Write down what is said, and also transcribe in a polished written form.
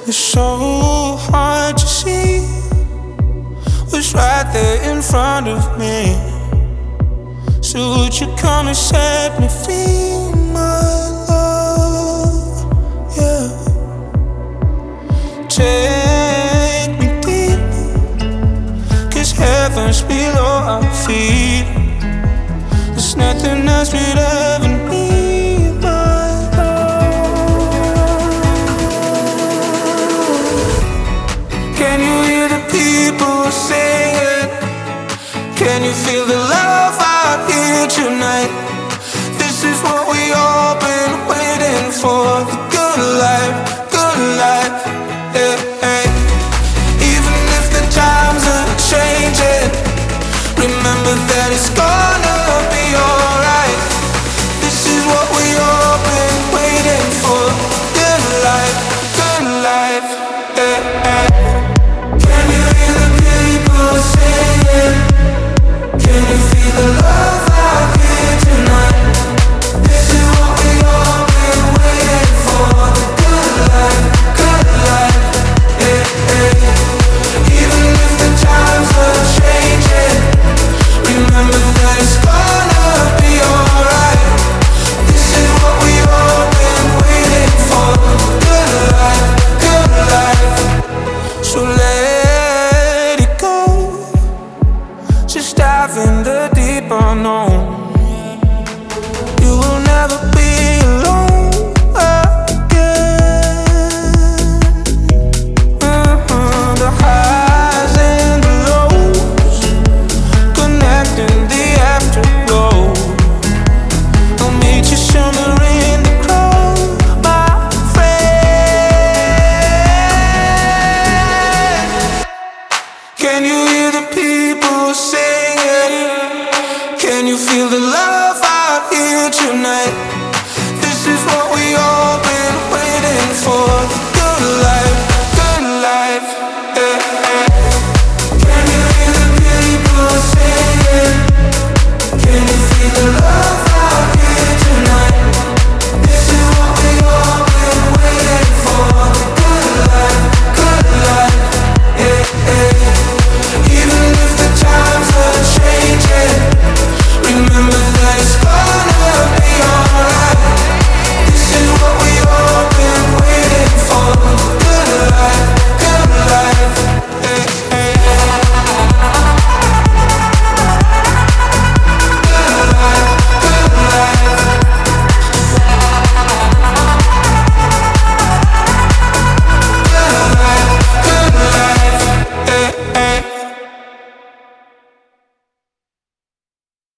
It's so hard to see what's right there in front of me. So would you come and set me free, my love? Yeah. Take me deep, 'cause heaven's below our feet. There's nothing else we'd ever need, my love. Can you hear the people singing? Can you feel the love out here tonight? This is what we all been waiting for. The good life, good life. Yeah, hey. Even if the times are changing, remember that it's gonna be alright. This is what we all been waiting for. Good life, good life. Yeah, hey. Can you hear the people singing? Can you feel the love out here tonight? This is what we all been waiting for. The good life, yeah, yeah. Even if the times are changing, remember that it's gonna be alright. This is what we all been waiting for. Good life, good life. So let it go. Just dive in the deep unknown. You will never be alone again. The highs and the lows, connecting the afterglow. I'll meet you somewhere in the crowd, my friend. Can you hear the people singing? Can you feel the love out here tonight?